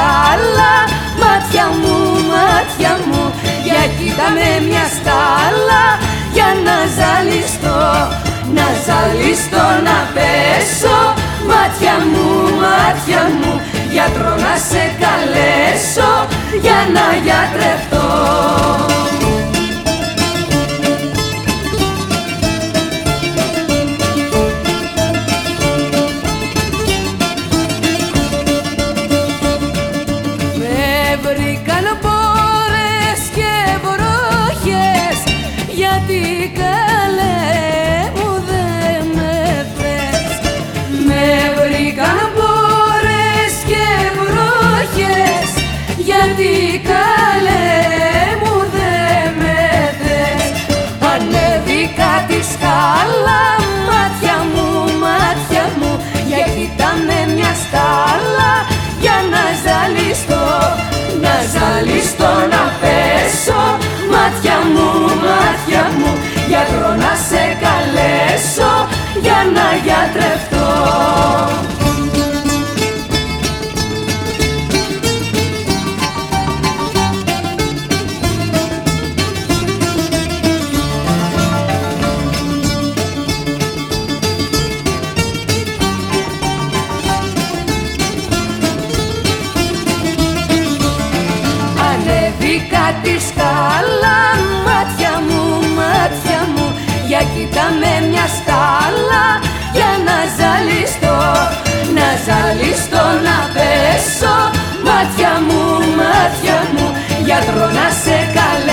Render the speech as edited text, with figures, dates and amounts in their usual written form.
σκάλα. Μάτια μου, για κοίτα με μια σκάλα. Για να ζαλιστώ, να πέσω. Μάτια μου, γιατρό να σε καλέσω. Για να γιατρευτώ. Βρήκαν μπόρες και βροχές, γιατί καλέ μου δεν με θες. Με βρήκαν μπόρες και βροχές, γιατί καλέ μου δεν με θες. Ανέβηκα τη σκάλα, μάτια μου, για κοίτα με μια σκάλα. Για να ζαλιστώ, να πέσω. Μάτια μου, γιατρό να σε καλέσω. Για να γιατρευτώ. Ανέβηκα τη σκάλα, μάτια μου, για κοίτα με μια σκάλα. Για να ζαλιστώ, να πέσω. Μάτια μου, γιατρό να σε καλέσω.